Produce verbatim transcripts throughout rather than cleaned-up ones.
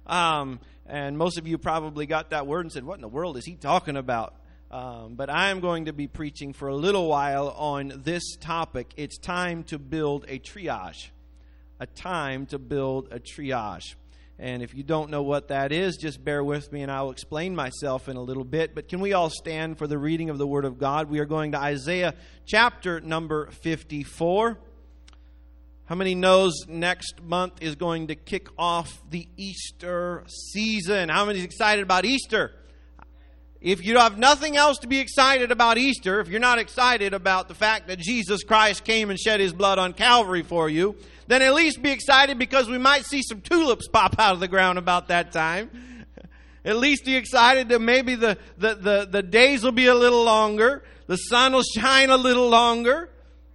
Um, and most of you probably got that word and said, what in the world is he talking about? Um, but I am going to be preaching for a little while on this topic. It's time to build a triage. A time to build a triage. And if you don't know what that is, just bear with me and I'll explain myself in a little bit. But can we all stand for the reading of the Word of God? We are going to Isaiah chapter number fifty-four. How many knows next month is going to kick off the Easter season? How many is excited about Easter? If you have nothing else to be excited about Easter, if you're not excited about the fact that Jesus Christ came and shed His blood on Calvary for you, then at least be excited because we might see some tulips pop out of the ground about that time. At least be excited that maybe the, the, the, the days will be a little longer. The sun will shine a little longer.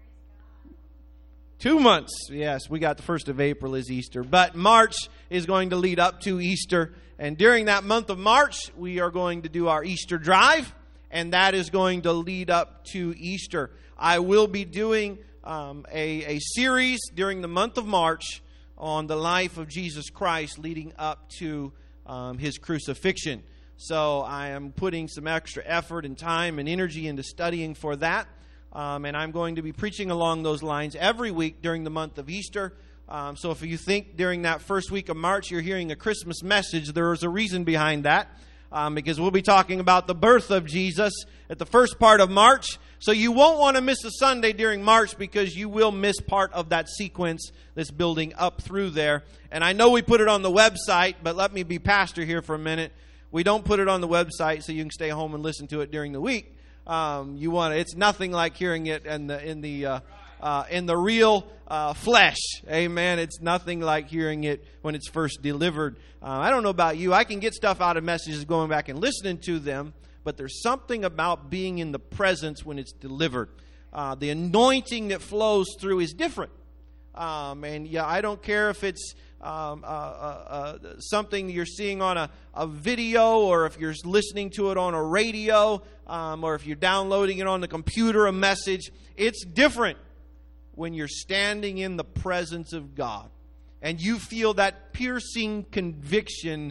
Two months. Yes, we got the first of April is Easter. But March is going to lead up to Easter. And during that month of March, we are going to do our Easter drive. And that is going to lead up to Easter. I will be doing um, a, a series during the month of March on the life of Jesus Christ leading up to um, His crucifixion. So I am putting some extra effort and time and energy into studying for that. Um, and I'm going to be preaching along those lines every week during the month of Easter. Um, so if you think during that first week of March you're hearing a Christmas message, there is a reason behind that. Um, because we'll be talking about the birth of Jesus at the first part of March. So you won't want to miss a Sunday during March because you will miss part of that sequence that's building up through there. And I know we put it on the website, but let me be pastor here for a minute. We don't put it on the website so you can stay home and listen to it during the week. Um, you want to, it's nothing like hearing it in the in the uh, uh, in the real uh, flesh. Amen. It's nothing like hearing it when it's first delivered. Uh, I don't know about you. I can get stuff out of messages going back and listening to them, but there's something about being in the presence when it's delivered. Uh, the anointing that flows through is different. Um, and yeah, I don't care if it's Um, uh, uh, uh, something you're seeing on a, a video, or if you're listening to it on a radio, um, or if you're downloading it on the computer, a message. It's different when you're standing in the presence of God and you feel that piercing conviction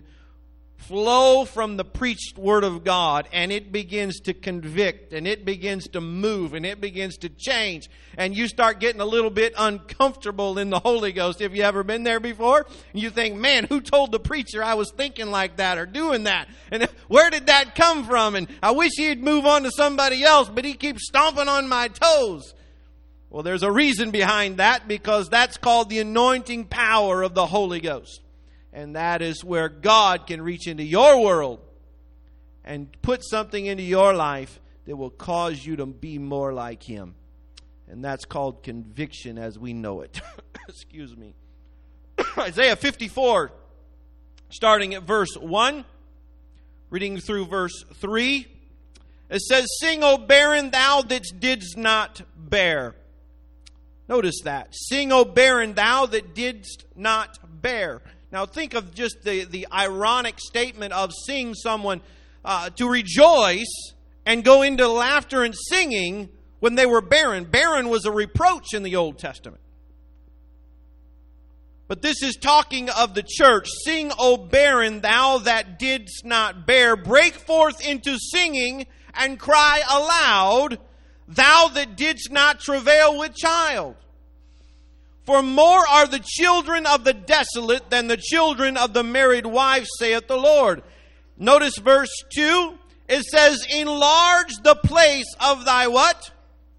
flow from the preached Word of God, and it begins to convict, and it begins to move, and it begins to change, and you start getting a little bit uncomfortable in the Holy Ghost. Have you ever been there before? And you think, man, who told the preacher I was thinking like that or doing that? And where did that come from? And I wish he'd move on to somebody else, but he keeps stomping on my toes. Well, there's a reason behind that, because that's called the anointing power of the Holy Ghost. And that is where God can reach into your world and put something into your life that will cause you to be more like Him. And that's called conviction as we know it. Excuse me. Isaiah fifty-four, starting at verse one, reading through verse three. It says, "Sing, O barren, thou that didst not bear." Notice that. "Sing, O barren, thou that didst not bear." Now think of just the, the ironic statement of seeing someone uh, to rejoice and go into laughter and singing when they were barren. Barren was a reproach in the Old Testament. But this is talking of the church. "Sing, O barren, thou that didst not bear. Break forth into singing and cry aloud, thou that didst not travail with child. For more are the children of the desolate than the children of the married wife, saith the Lord." Notice verse two. It says, "Enlarge the place of thy" what?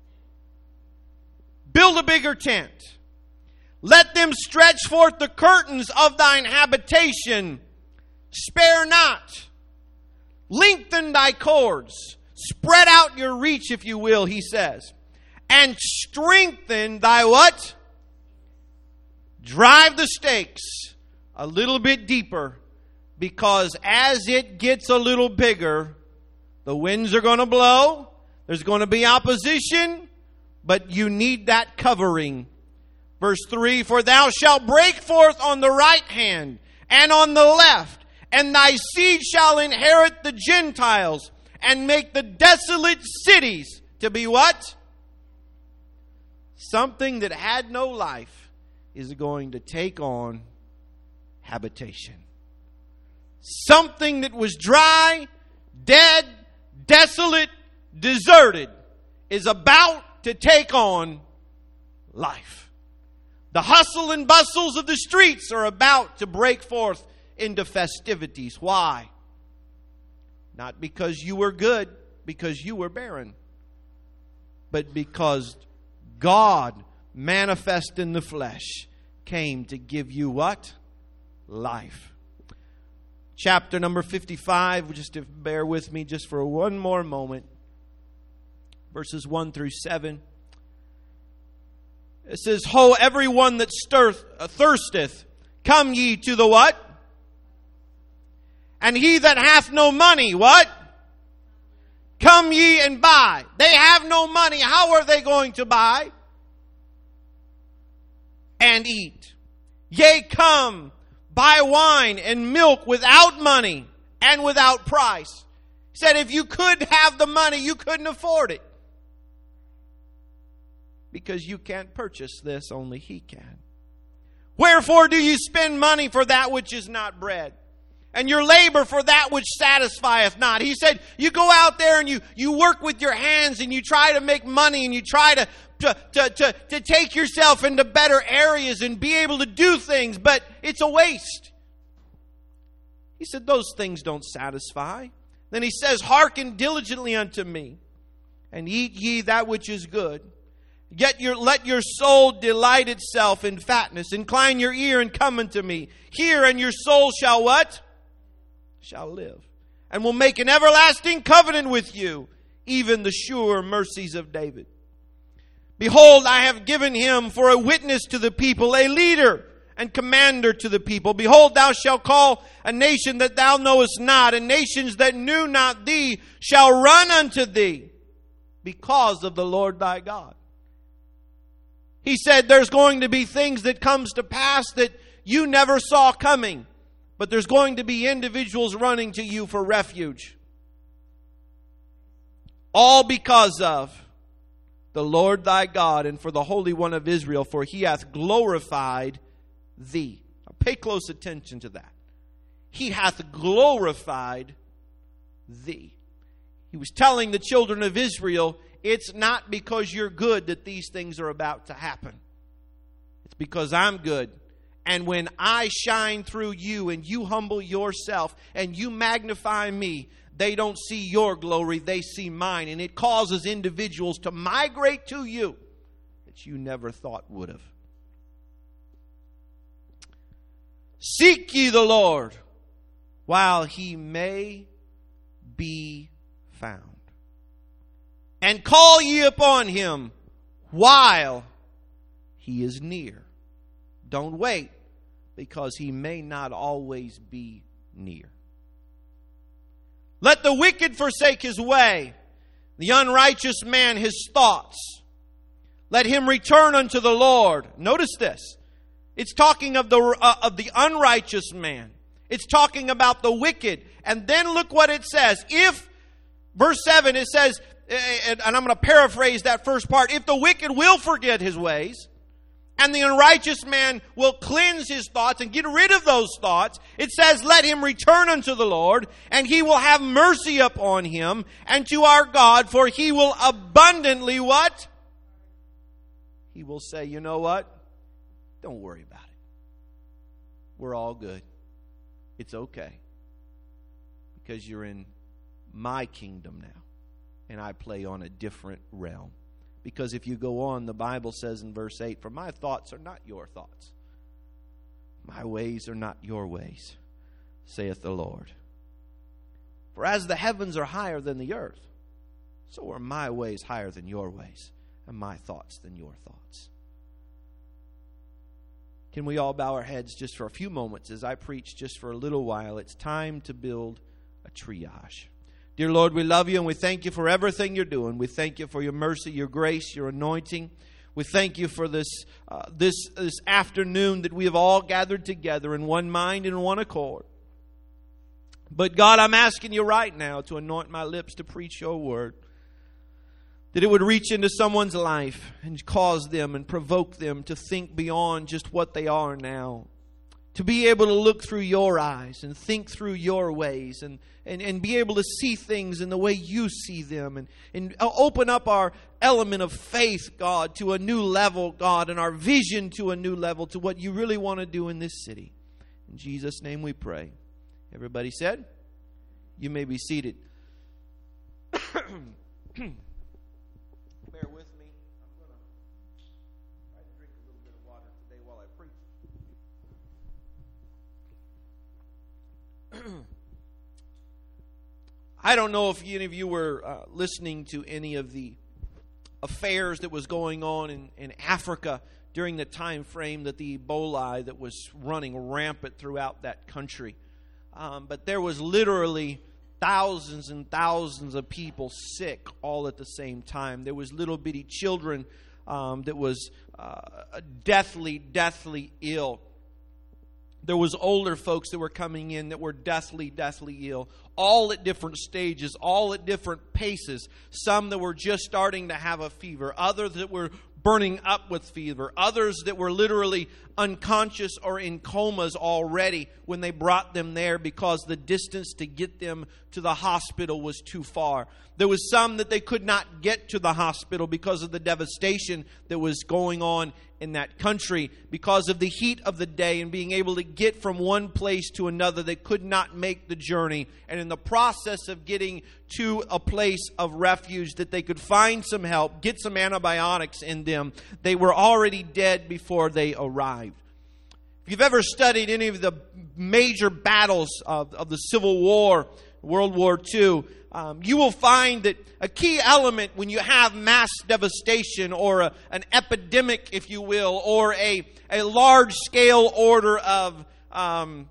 "Build a bigger tent. Let them stretch forth the curtains of thine habitation. Spare not. Lengthen thy cords. Spread out your reach, if you will," he says. "And strengthen thy" what? "Drive the stakes a little bit deeper, because as it gets a little bigger, the winds are going to blow. There's going to be opposition, but you need that covering." Verse three, "For thou shalt break forth on the right hand and on the left, and thy seed shall inherit the Gentiles, and make the desolate cities to be" what? Something that had no life is going to take on habitation. something that was dry, dead, desolate, deserted is about to take on life. The hustle and bustles of the streets are about to break forth into festivities. Why? Not because you were good, because you were barren, but because God, manifest in the flesh, came to give you what? Life. Chapter number fifty-five, just to bear with me just for one more moment. Verses one through seven. It says, Ho, everyone that stirth, uh, thirsteth, come ye to the what? And he that hath no money, what? Come ye and buy. They have no money. How are they going to buy? And eat. Yea, come, buy wine and milk without money and without price. He said if you could have the money, you couldn't afford it. Because you can't purchase this, only He can. Wherefore do you spend money for that which is not bread, and your labor for that which satisfieth not? He said, you go out there and you, you work with your hands and you try to make money and you try to, to, to, to, to take yourself into better areas and be able to do things, but it's a waste. He said, those things don't satisfy. Then He says, hearken diligently unto me, and eat ye that which is good. Yet your, let your soul delight itself in fatness. Incline your ear and come unto me. Hear, and your soul shall what? Shall live. And will make an everlasting covenant with you, even the sure mercies of David. Behold, I have given him for a witness to the people, a leader and commander to the people. Behold, thou shalt call a nation that thou knowest not, and nations that knew not thee shall run unto thee because of the Lord thy God. He said there's going to be things that comes to pass that you never saw coming. But there's going to be individuals running to you for refuge. All because of the Lord thy God and for the Holy One of Israel, for He hath glorified thee. Now pay close attention to that. He hath glorified thee. He was telling the children of Israel, it's not because you're good that these things are about to happen. It's because I'm good. And when I shine through you and you humble yourself and you magnify me, they don't see your glory, they see mine. And it causes individuals to migrate to you that you never thought would have. Seek ye the Lord while He may be found. And call ye upon Him while He is near. Don't wait, because He may not always be near. Let the wicked forsake his way, the unrighteous man his thoughts. Let him return unto the Lord. Notice this. It's talking of the uh, of the unrighteous man. It's talking about the wicked. And then look what it says. If, verse seven, it says, and I'm going to paraphrase that first part, if the wicked will forget his ways, and the unrighteous man will cleanse his thoughts and get rid of those thoughts, it says, let him return unto the Lord, and He will have mercy upon him, and to our God, for He will abundantly what? He will say, you know what? Don't worry about it. We're all good. It's okay. Because you're in my kingdom now. And I play on a different realm. Because if you go on, the Bible says in verse eight, for my thoughts are not your thoughts. My ways are not your ways, saith the Lord. For as the heavens are higher than the earth, so are my ways higher than your ways, and my thoughts than your thoughts. Can we all bow our heads just for a few moments as I preach just for a little while? It's time to build a triage. Dear Lord, we love You and we thank You for everything You're doing. We thank You for Your mercy, Your grace, Your anointing. We thank You for this, uh, this, this afternoon that we have all gathered together in one mind and in one accord. But God, I'm asking You right now to anoint my lips to preach Your word. That it would reach into someone's life and cause them and provoke them to think beyond just what they are now. to be able to look through your eyes and think through your ways and, and, and be able to see things in the way you see them and, and open up our element of faith, God, to a new level, God, and our vision to a new level, to what you really want to do in this city. In Jesus' name we pray. Everybody said? You may be seated. Bear with me. I'm going to try to drink a little bit of water today while I preach. I don't know if any of you were uh, listening to any of the affairs that was going on in, in Africa during the time frame that the Ebola that was running rampant throughout that country. Um, but there was literally thousands and thousands of people sick all at the same time. There was little bitty children um, that was uh, deathly, deathly ill. There was older folks that were coming in that were deathly, deathly ill, all at different stages, all at different paces. Some that were just starting to have a fever, others that were burning up with fever, others that were literally unconscious or in comas already when they brought them there because the distance to get them to the hospital was too far. There was some that they could not get to the hospital because of the devastation that was going on in that country, because of the heat of the day and being able to get from one place to another. They could not make the journey. And in the process of getting to a place of refuge that they could find some help, get some antibiotics in them, they were already dead before they arrived. If you've ever studied any of the major battles of, of the Civil War, World War Two, um, you will find that a key element when you have mass devastation or a, an epidemic, if you will, or a, a large-scale order of um,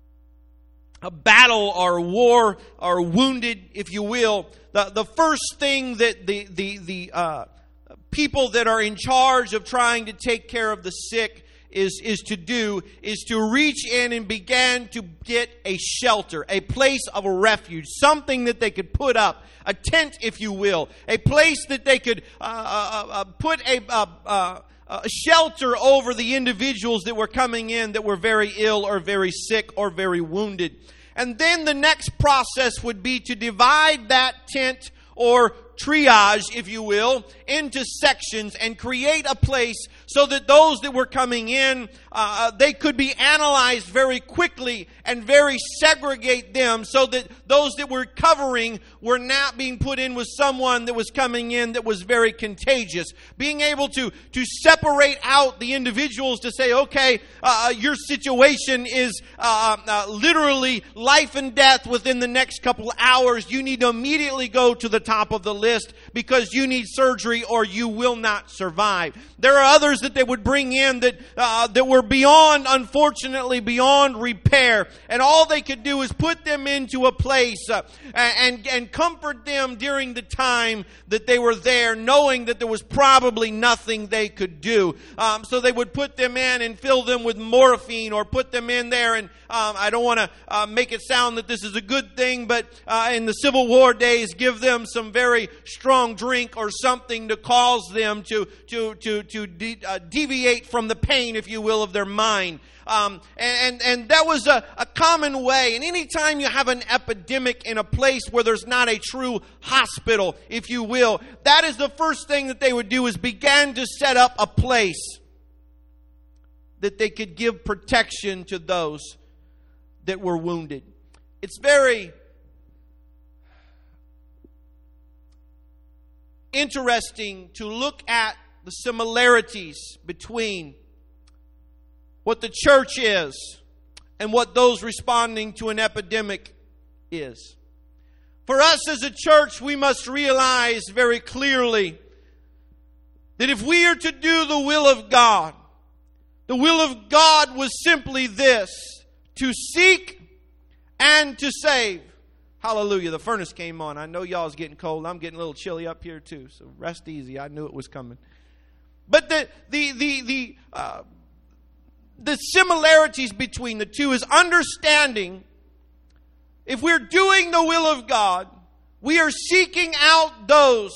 a battle or war or wounded, if you will, the, the first thing that the, the, the uh, people that are in charge of trying to take care of the sick is, is to do, is to reach in and begin to get a shelter, a place of a refuge, something that they could put up, a tent, if you will, a place that they could uh, uh, uh, put a, uh, uh, a shelter over the individuals that were coming in that were very ill or very sick or very wounded. And then the next process would be to divide that tent or triage, if you will, into sections and create a place so that those that were coming in, uh, they could be analyzed very quickly and very segregate them so that those that were covering were not being put in with someone that was coming in that was very contagious. Being able to, to separate out the individuals to say, okay, uh, your situation is uh, uh, literally life and death within the next couple of hours. You need to immediately go to the top of the list because you need surgery or you will not survive. There are others that they would bring in that uh, that were beyond, unfortunately, beyond repair. And all they could do is put them into a place uh, and, and comfort them during the time that they were there, knowing that there was probably nothing they could do. Um, so they would put them in and fill them with morphine or put them in there. And um, I don't want to uh, make it sound that this is a good thing, but uh, in the Civil War days, give them some very strong drink or something to cause them to to to to de- uh, deviate from the pain, if you will, of their mind. Um, and, and and that was a, a common way. And anytime you have an epidemic in a place where there's not a true hospital, if you will, that is the first thing that they would do, is begin to set up a place that they could give protection to those that were wounded. It's very interesting to look at the similarities between what the church is and what those responding to an epidemic is. For us as a church, we must realize very clearly that if we are to do the will of God, the will of God was simply this: to seek and to save. Hallelujah. The furnace came on. I know y'all's getting cold. I'm getting a little chilly up here too. So rest easy. I knew it was coming. But the the the the uh, the similarities between the two is understanding, if we're doing the will of God, we are seeking out those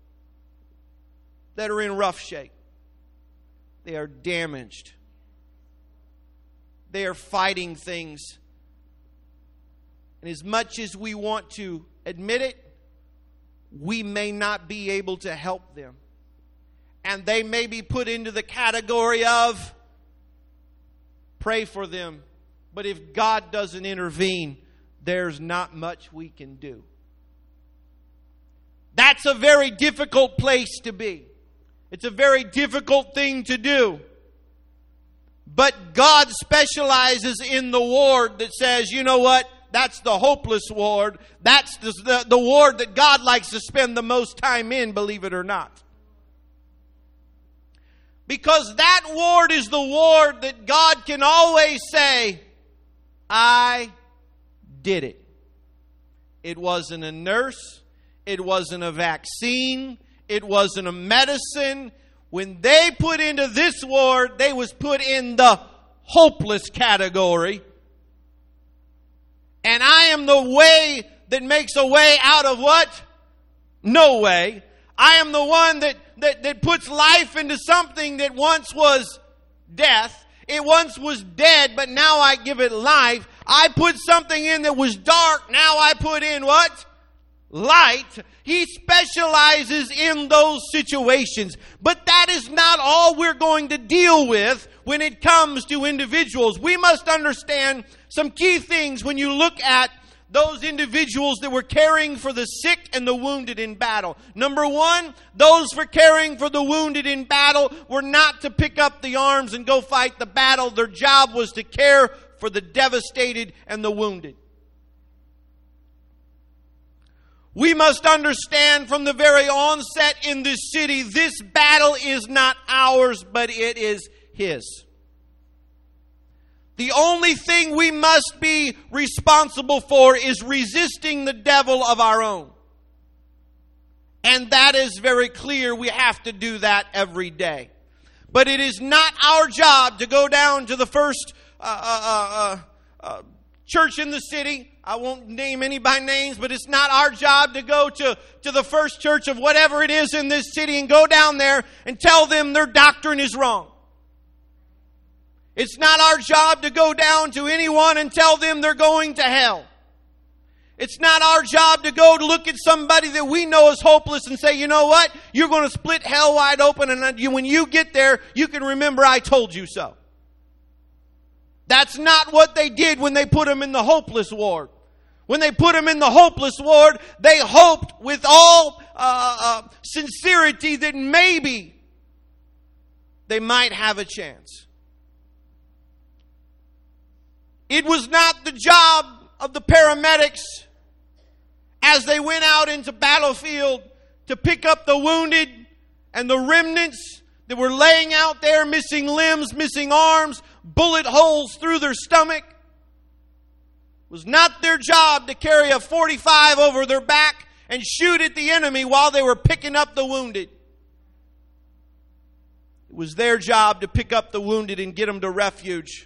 that are in rough shape. They are damaged. they are fighting things. And as much as we want to admit it, we may not be able to help them. And they may be put into the category of pray for them. But if God doesn't intervene, there's not much we can do. That's a very difficult place to be. It's a very difficult thing to do. But God specializes in the ward that says, you know what? That's the hopeless ward. That's the, the, the ward that God likes to spend the most time in, believe it or not. Because that ward is the ward that God can always say, I did it. It wasn't a nurse. It wasn't a vaccine. It wasn't a medicine. When they put into this ward, they was put in the hopeless category. And I am the way that makes a way out of what? No way. I am the one that, that, that puts life into something that once was death. It once was dead, but now I give it life. I put something in that was dark. Now I put in what? Light. He specializes in those situations. But that is not all we're going to deal with when it comes to individuals. We must understand some key things when you look at those individuals that were caring for the sick and the wounded in battle. Number one, those for caring for the wounded in battle were not to pick up the arms and go fight the battle. Their job was to care for the devastated and the wounded. We must understand from the very onset in this city, this battle is not ours, but it is His. The only thing we must be responsible for is resisting the devil of our own. And that is very clear. We have to do that every day. But it is not our job to go down to the first uh, uh, uh, uh, church in the city. I won't name any by names, but it's not our job to go to, to the first church of whatever it is in this city and go down there and tell them their doctrine is wrong. It's not our job to go down to anyone and tell them they're going to hell. It's not our job to go to look at somebody that we know is hopeless and say, you know what? You're going to split hell wide open, and when you get there, you can remember I told you so. That's not what they did when they put him in the hopeless ward. When they put him in the hopeless ward, they hoped with all uh, uh, sincerity that maybe they might have a chance. It was not the job of the paramedics as they went out into battlefield to pick up the wounded and the remnants that were laying out there, missing limbs, missing arms, bullet holes through their stomach. It was not their job to carry a forty-five over their back and shoot at the enemy while they were picking up the wounded. It was their job to pick up the wounded and get them to refuge.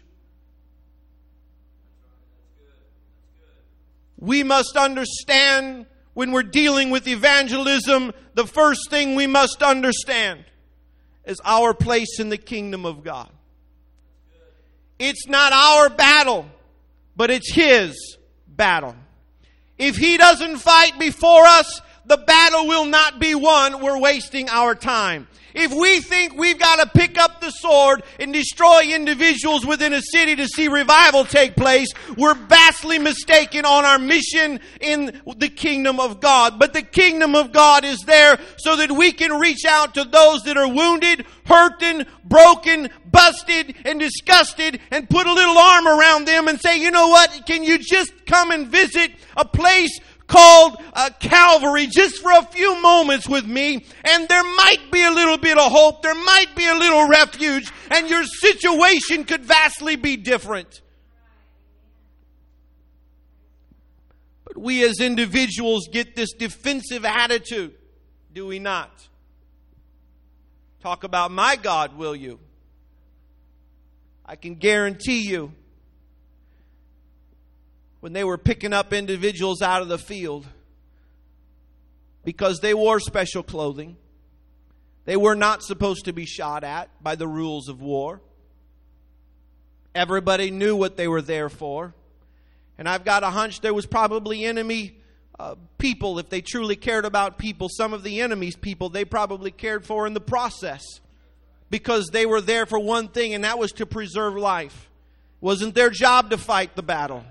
We must understand when we're dealing with evangelism, the first thing we must understand is our place in the kingdom of God. It's not our battle, but it's His battle. If He doesn't fight before us, the battle will not be won. We're wasting our time. If we think we've got to pick up the sword and destroy individuals within a city to see revival take place, we're vastly mistaken on our mission in the kingdom of God. But the kingdom of God is there so that we can reach out to those that are wounded, hurting, broken, busted, and disgusted, and put a little arm around them and say, you know what, can you just come and visit a place called uh, Calvary just for a few moments with me, and there might be a little bit of hope, there might be a little refuge, and your situation could vastly be different. But we as individuals get this defensive attitude, do we not? Talk about my God, will you? I can guarantee you, when they were picking up individuals out of the field, because they wore special clothing, they were not supposed to be shot at by the rules of war. Everybody knew what they were there for. And I've got a hunch there was probably enemy uh, people, if they truly cared about people, some of the enemy's people they probably cared for in the process. Because they were there for one thing, and that was to preserve life. It wasn't their job to fight the battle.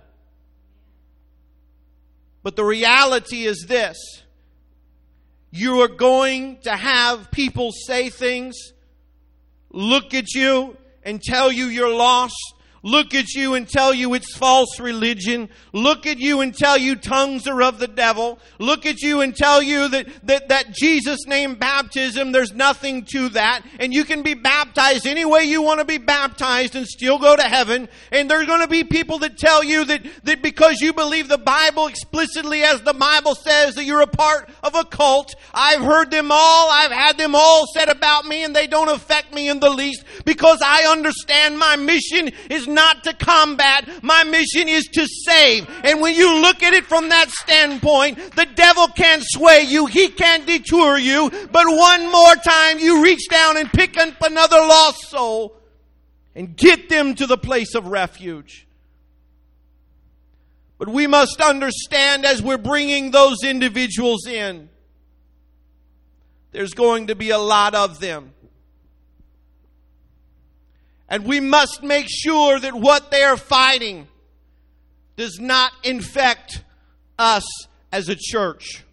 But the reality is this. You are going to have people say things, look at you and tell you you're lost. Look at you and tell you it's false religion. Look at you and tell you tongues are of the devil. Look at you and tell you that, that, that Jesus name baptism, there's nothing to that. And you can be baptized any way you want to be baptized and still go to heaven. And there's going to be people that tell you that, that because you believe the Bible explicitly as the Bible says that you're a part of a cult. I've heard them all. I've had them all said about me, and they don't affect me in the least because I understand my mission is not to combat. My mission is to save. And when you look at it from that standpoint, the devil can't sway you. He can't detour you. But one more time, you reach down and pick up another lost soul and get them to the place of refuge. But we must understand as we're bringing those individuals in, there's going to be a lot of them. And we must make sure that what they are fighting does not infect us as a church.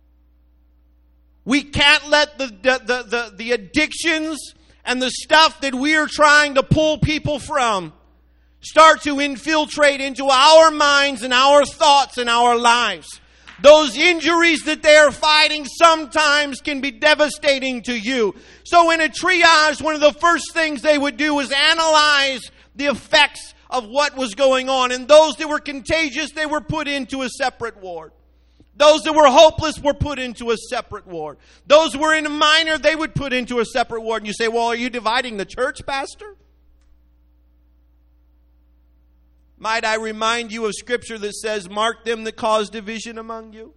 We can't let the, the, the, the addictions and the stuff that we are trying to pull people from start to infiltrate into our minds and our thoughts and our lives. Those injuries that they are fighting sometimes can be devastating to you. So in a triage, one of the first things they would do was analyze the effects of what was going on. And those that were contagious, they were put into a separate ward. Those that were hopeless were put into a separate ward. Those who were in a minor, they would put into a separate ward. And you say, well, are you dividing the church, Pastor? Might I remind you of Scripture that says, mark them that cause division among you?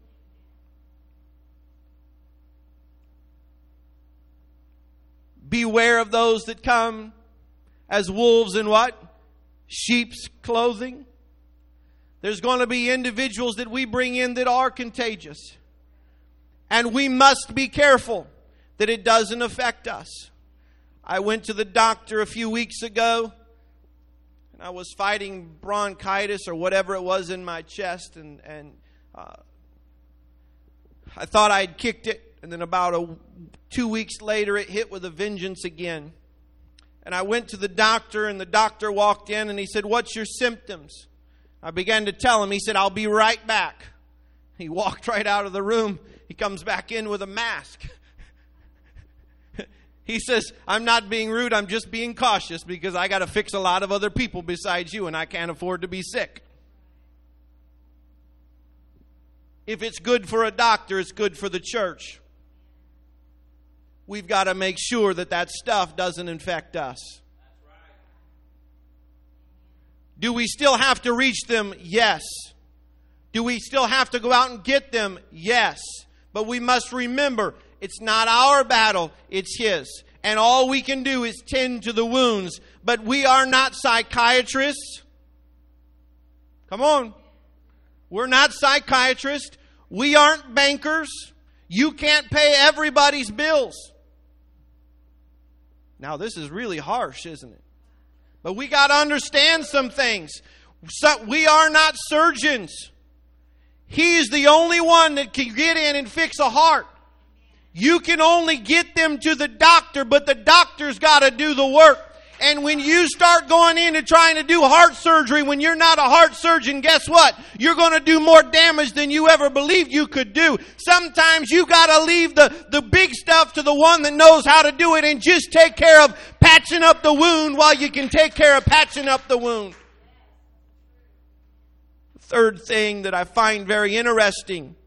Beware of those that come as wolves in what? Sheep's clothing. There's going to be individuals that we bring in that are contagious. And we must be careful that it doesn't affect us. I went to the doctor a few weeks ago. And I was fighting bronchitis or whatever it was in my chest. And, and uh, I thought I'd kicked it. And then about a, two weeks later, it hit with a vengeance again. And I went to the doctor, and the doctor walked in, and he said, what's your symptoms? I began to tell him. He said, I'll be right back. He walked right out of the room. He comes back in with a mask. He says, I'm not being rude, I'm just being cautious because I got to fix a lot of other people besides you and I can't afford to be sick. If it's good for a doctor, it's good for the church. We've got to make sure that that stuff doesn't infect us. Do we still have to reach them? Yes. Do we still have to go out and get them? Yes. But we must remember, it's not our battle, it's His. And all we can do is tend to the wounds. But we are not psychiatrists. Come on. We're not psychiatrists. We aren't bankers. You can't pay everybody's bills. Now, this is really harsh, isn't it? But we got to understand some things. So we are not surgeons. He's the only one that can get in and fix a heart. You can only get them to the doctor, but the doctor's got to do the work. And when you start going in and trying to do heart surgery when you're not a heart surgeon, guess what? You're going to do more damage than you ever believed you could do. Sometimes you got to leave the, the big stuff to the one that knows how to do it and just take care of patching up the wound while you can take care of patching up the wound. Third thing that I find very interesting.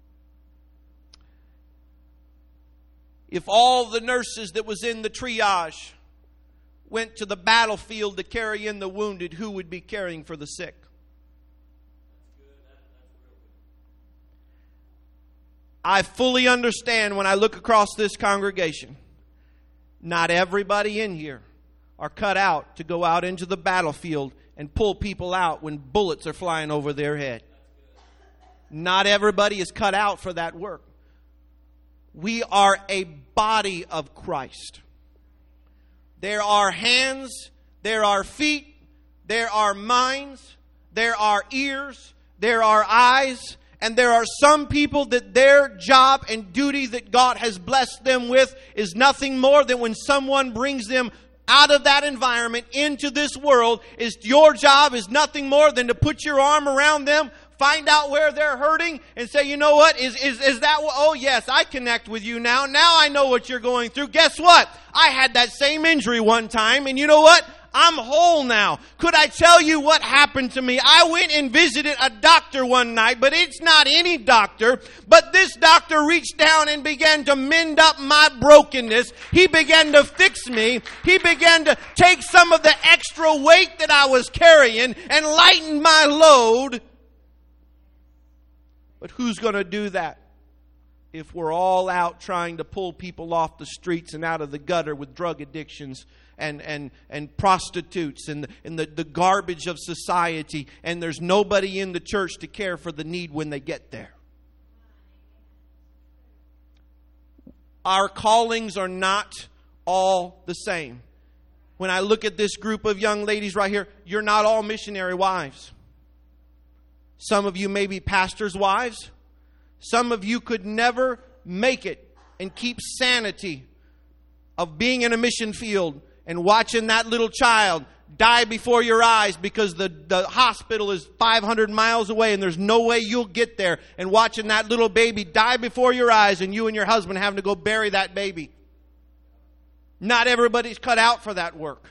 If all the nurses that was in the triage went to the battlefield to carry in the wounded, who would be caring for the sick? I fully understand when I look across this congregation, not everybody in here are cut out to go out into the battlefield and pull people out when bullets are flying over their head. Not everybody is cut out for that work. We are a body of Christ. There are hands, there are feet, there are minds, there are ears, there are eyes, and there are some people that their job and duty that God has blessed them with is nothing more than when someone brings them out of that environment into this world, is your job is nothing more than to put your arm around them, find out where they're hurting, and say, you know what, is, is, is that what, oh yes, I connect with you now. Now I know what you're going through. Guess what? I had that same injury one time, and you know what? I'm whole now. Could I tell you what happened to me? I went and visited a doctor one night, but it's not any doctor. But this doctor reached down and began to mend up my brokenness. He began to fix me. He began to take some of the extra weight that I was carrying and lighten my load. But who's going to do that if we're all out trying to pull people off the streets and out of the gutter with drug addictions and and, and prostitutes and, the, and the, the garbage of society, and there's nobody in the church to care for the need when they get there? Our callings are not all the same. When I look at this group of young ladies right here, you're not all missionary wives. Some of you may be pastors' wives. Some of you could never make it and keep sanity of being in a mission field and watching that little child die before your eyes because the, the hospital is five hundred miles away and there's no way you'll get there, and watching that little baby die before your eyes and you and your husband having to go bury that baby. Not everybody's cut out for that work.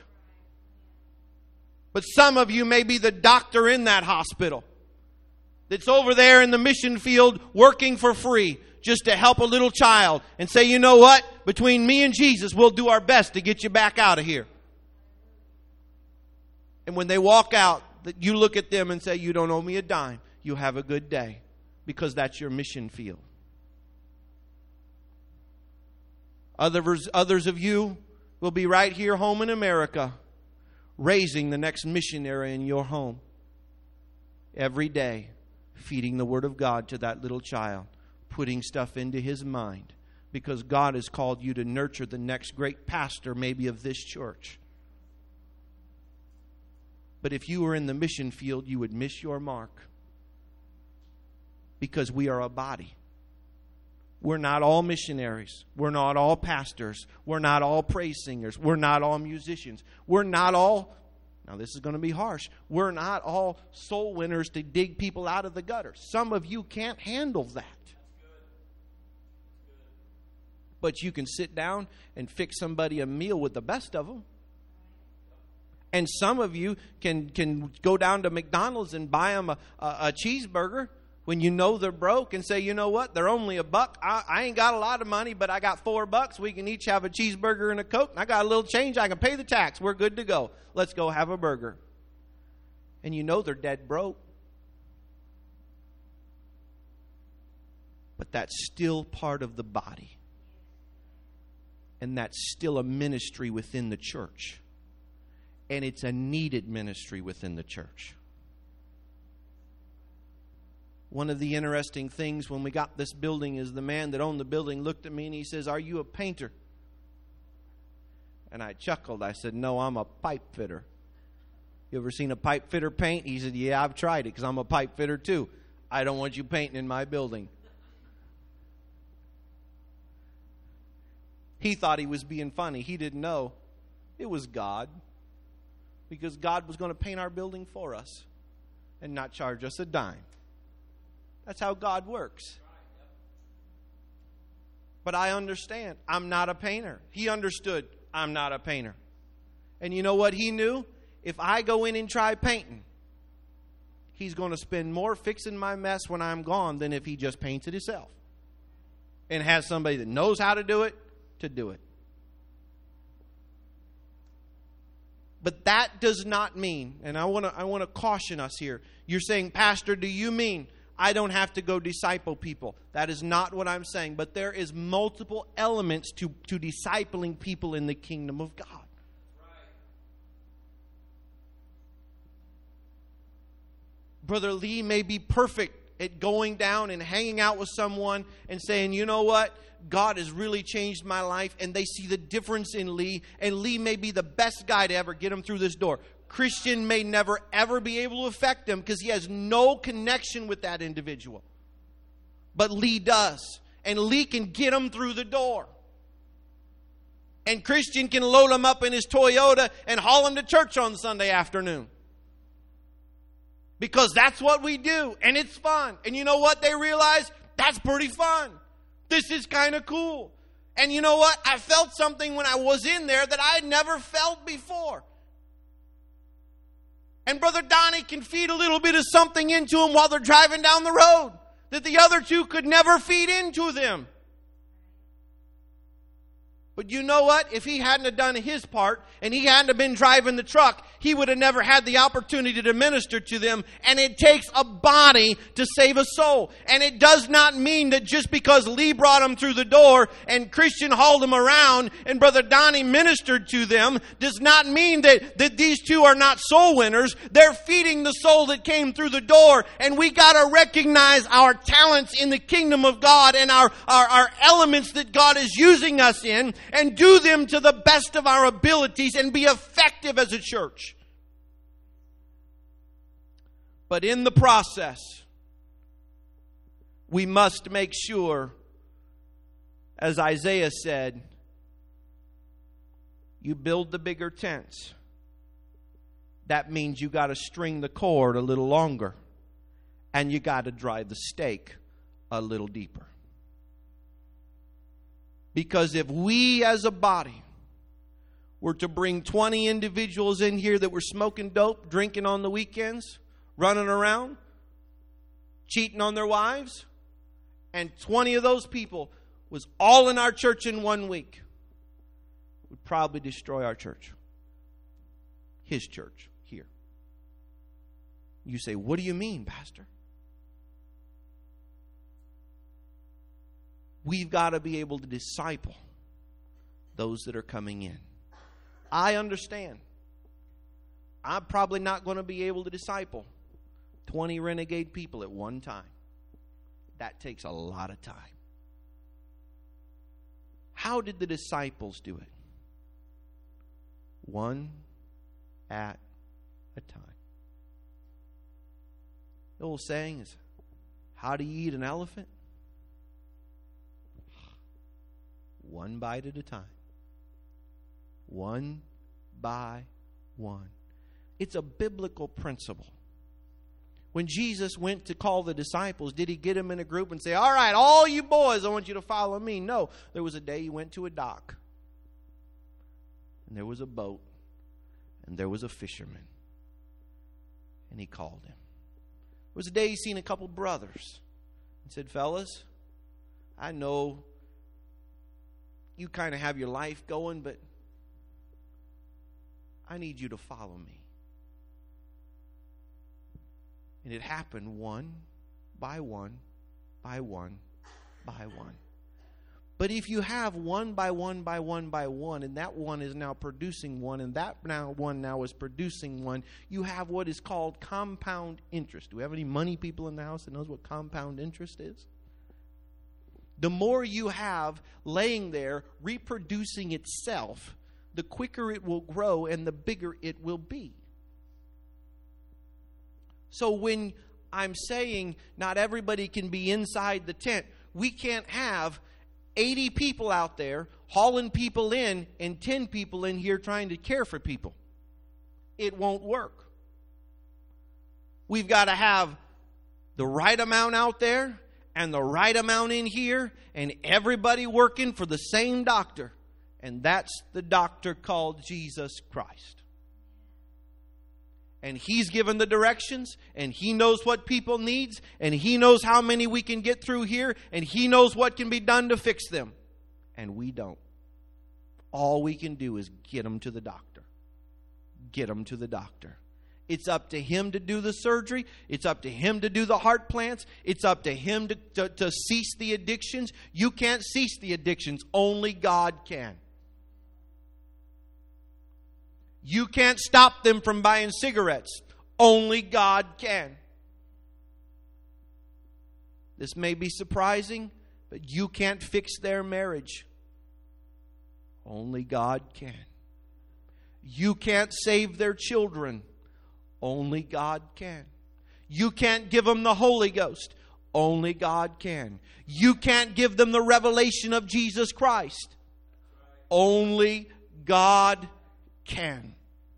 But some of you may be the doctor in that hospital that's over there in the mission field working for free just to help a little child and say, you know what? Between me and Jesus, we'll do our best to get you back out of here. And when they walk out, that you look at them and say, you don't owe me a dime. You have a good day, because that's your mission field. Others, others of you will be right here home in America, raising the next missionary in your home every day, feeding the Word of God to that little child, putting stuff into his mind, because God has called you to nurture the next great pastor, maybe of this church. But if you were in the mission field, you would miss your mark, because we are a body. We're not all missionaries. We're not all pastors. We're not all praise singers. We're not all musicians. We're not all, now this is going to be harsh, we're not all soul winners to dig people out of the gutter. Some of you can't handle that. But you can sit down and fix somebody a meal with the best of them. And some of you can, can go down to McDonald's and buy them a, a, a cheeseburger when you know they're broke, and say, you know what, they're only a buck. I, I ain't got a lot of money, but I got four bucks. We can each have a cheeseburger and a Coke. And I got a little change. I can pay the tax. We're good to go. Let's go have a burger. And you know they're dead broke. But that's still part of the body. And that's still a ministry within the church. And it's a needed ministry within the church. One of the interesting things when we got this building is the man that owned the building looked at me and he says, "Are you a painter?" And I chuckled. I said, "No, I'm a pipe fitter." You ever seen a pipe fitter paint? He said, "Yeah, I've tried it because I'm a pipe fitter too. I don't want you painting in my building." He thought he was being funny. He didn't know it was God, because God was going to paint our building for us and not charge us a dime. That's how God works. But I understand. I'm not a painter. He understood I'm not a painter. And you know what he knew? If I go in and try painting, he's going to spend more fixing my mess when I'm gone than if he just paints it himself and has somebody that knows how to do it to do it. But that does not mean, and I want to I want to caution us here. You're saying, "Pastor, do you mean I don't have to go disciple people?" That is not what I'm saying. But there is multiple elements to, to discipling people in the kingdom of God. Brother Lee may be perfect at going down and hanging out with someone and saying, you know what? God has really changed my life, and they see the difference in Lee, and Lee may be the best guy to ever get him through this door. Christian may never, ever be able to affect him because he has no connection with that individual. But Lee does. And Lee can get him through the door. And Christian can load him up in his Toyota and haul him to church on Sunday afternoon. Because that's what we do. And it's fun. And you know what they realize? That's pretty fun. This is kind of cool. And you know what? I felt something when I was in there that I had never felt before. And Brother Donnie can feed a little bit of something into them while they're driving down the road that the other two could never feed into them. But you know what? If he hadn't have done his part and he hadn't have been driving the truck, he would have never had the opportunity to minister to them. And it takes a body to save a soul. And it does not mean that just because Lee brought him through the door and Christian hauled him around and Brother Donnie ministered to them does not mean that, that these two are not soul winners. They're feeding the soul that came through the door. And we got to recognize our talents in the kingdom of God and our, our, our elements that God is using us in, and do them to the best of our abilities and be effective as a church. But in the process, we must make sure, as Isaiah said, you build the bigger tents. That means you got to string the cord a little longer, and you got to drive the stake a little deeper. Because if we as a body were to bring twenty individuals in here that were smoking dope, drinking on the weekends, running around, cheating on their wives, and twenty of those people was all in our church in one week, it would probably destroy our church. His church here. You say, what do you mean, Pastor? We've got to be able to disciple those that are coming in. I understand. I'm probably not going to be able to disciple twenty renegade people at one time. That takes a lot of time. How did the disciples do it? One at a time. The old saying is, how do you eat an elephant? One bite at a time. One by one. It's a biblical principle. When Jesus went to call the disciples, did he get them in a group and say, all right, all you boys, I want you to follow me? No. There was a day he went to a dock. And there was a boat. And there was a fisherman. And he called him. There was a day he seen a couple brothers. And said, fellas, I know you kind of have your life going, but I need you to follow me. And it happened one by one, by one, by one. But if you have one by one, by one, by one, and that one is now producing one, and that now one now is producing one, you have what is called compound interest. Do we have any money people in the house that knows what compound interest is? The more you have laying there, reproducing itself, the quicker it will grow and the bigger it will be. So when I'm saying not everybody can be inside the tent, we can't have eighty people out there hauling people in and ten people in here trying to care for people. It won't work. We've got to have the right amount out there and the right amount in here, and everybody working for the same doctor. And that's the doctor called Jesus Christ. And he's given the directions, and he knows what people needs, and he knows how many we can get through here, and he knows what can be done to fix them. And we don't. All we can do is get them to the doctor. Get them to the doctor. It's up to him to do the surgery. It's up to him to do the heart plants. It's up to him to, to, to cease the addictions. You can't cease the addictions. Only God can. You can't stop them from buying cigarettes. Only God can. This may be surprising, but you can't fix their marriage. Only God can. You can't save their children. Only God can. You can't give them the Holy Ghost. Only God can. You can't give them the revelation of Jesus Christ. Only God can.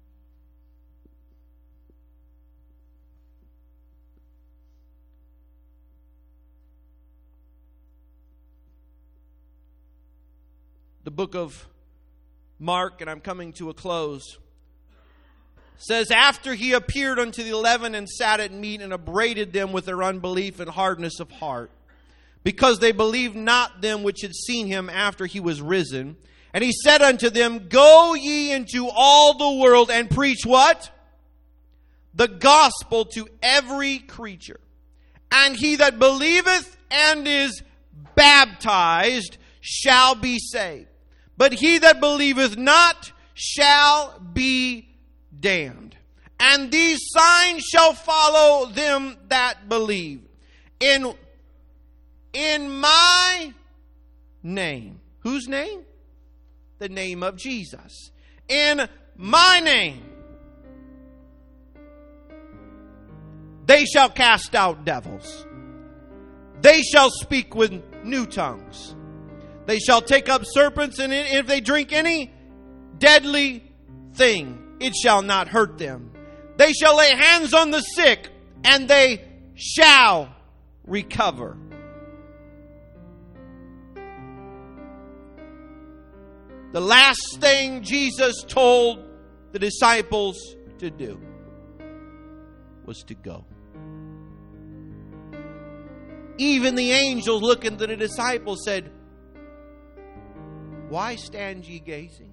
The book of Mark, and I'm coming to a close, says, after he appeared unto the eleven and sat at meat and upbraided them with their unbelief and hardness of heart, because they believed not them which had seen him after he was risen. And he said unto them, go ye into all the world and preach what? The gospel to every creature. And he that believeth and is baptized shall be saved. But he that believeth not shall be damned. And these signs shall follow them that believe. In, in my name. Whose name? The name of Jesus. In my name. They shall cast out devils. They shall speak with new tongues. They shall take up serpents, and if they drink any deadly thing, it shall not hurt them. They shall lay hands on the sick, and they shall recover. The last thing Jesus told the disciples to do was to go. Even the angels looking at the disciples said, why stand ye gazing?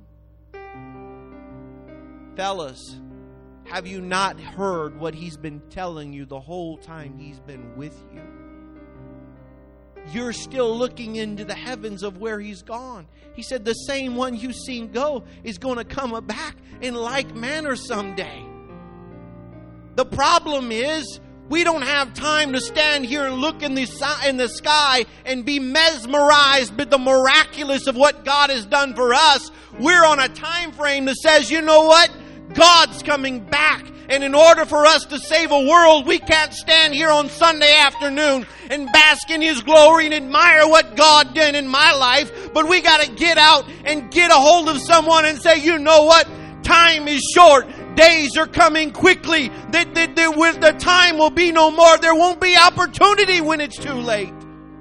Fellas, have you not heard what he's been telling you the whole time he's been with you? You're still looking into the heavens of where he's gone. He said the same one you've seen go is going to come back in like manner someday. The problem is, we don't have time to stand here and look in the, in the sky and be mesmerized by the miraculous of what God has done for us. We're on a time frame that says, you know what? God's coming back. And in order for us to save a world, we can't stand here on Sunday afternoon and bask in His glory and admire what God did in my life. But we got to get out and get a hold of someone and say, you know what? Time is short. Days are coming quickly. That the, the, the time will be no more. There won't be opportunity when it's too late.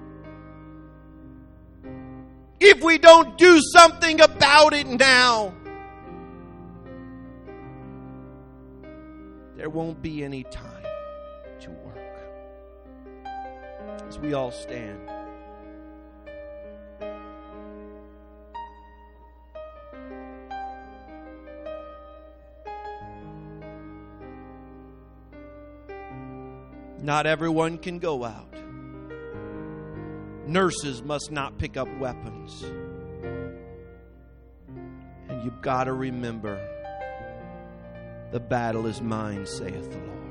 If we don't do something about it now, there won't be any time to work. As we all stand. Not everyone can go out. Nurses must not pick up weapons. And you've got to remember, the battle is mine, saith the Lord.